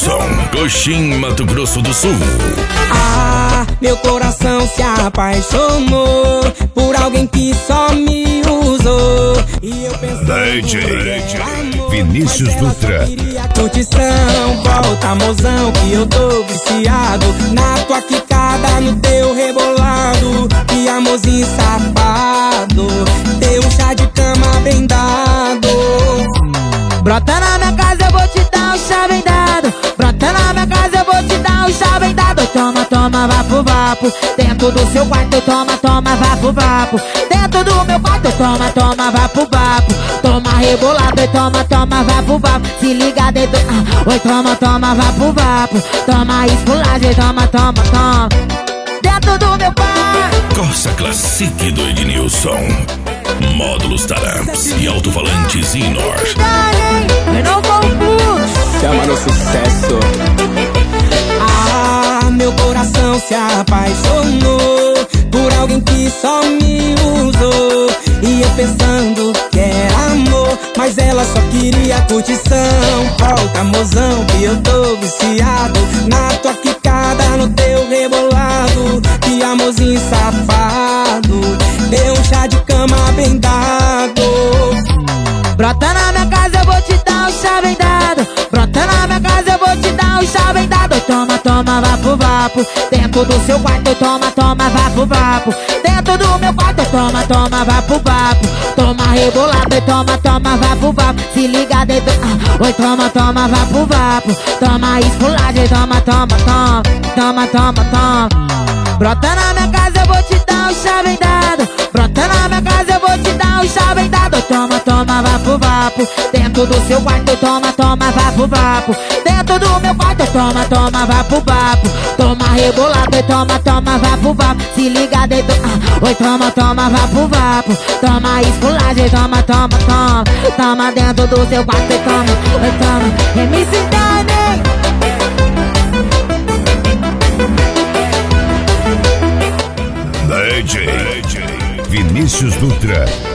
Ednilson, Coxim, Mato Grosso do Sul. Ah, meu coração se apaixonou por alguém que só me usou. E eu pensando DJ amor, Vinícius Dutra. Curtição, volta mozão, que eu tô viciado na tua quicada, no teu rebolado. Que amorzinho safado, teu chá de cama bem dado. Brota na minha casa, eu vou te dar um chá bem dado. Brota na minha casa, eu vou te dar um chá bem dado. Toma, toma, vapo, vapo. Dentro do seu quarto, toma, toma, vapo, vapo. Dentro do meu quarto, toma, toma, vapo, vapo. Toma rebolado, toma, toma, vapo, vapo. Se liga dentro, oi, toma, toma, vapo, vapo. Toma esculagem, toma, toma, toma. Dentro do meu quarto. Corsa Classic do Ednilson. Módulos Taramps e alto-falantes Inor. Chama no sucesso. Ah, meu coração se apaixonou por alguém que só me usou. E eu pensando que era amor, mas ela só queria curtição. Volta mozão, que eu tô viciado na tua quicada, no teu rebolado. Que amorzinho safado, deu um chá de cama bem dado. Brota na minha casa, eu vou te dar um chá bem dado. Brota na minha casa, eu vou te dar um chá bem dado. Toma, toma, vapo, vapo. Dentro do seu quarto, toma, toma, vapo, vapo. Dentro do meu quarto, toma, toma, vapo, vapo. Toma rebolado, toma, toma, vapo, vapo. Se liga dentro, oi, toma, toma, vapo, vapo. Toma esculagem, toma, toma, toma. Toma, toma, toma. Brota na minha casa, eu vou te dar um chá bem dado. Brota na minha casa, eu vou te dar um chá bem dado. Toma, toma, vapo, vapo. Dentro do seu quarto, toma, toma, vapo, vapo. Dentro do meu quarto, toma, toma, vapo, vapo. Toma rebolado, toma, toma, vapo, vapo. Se liga dentro, oi, toma, toma, vapo, vapo. Toma esculagem, toma, toma, toma. Toma dentro do seu quarto, toma, oi, toma. MC Dani. DJ Vinícius Dutra.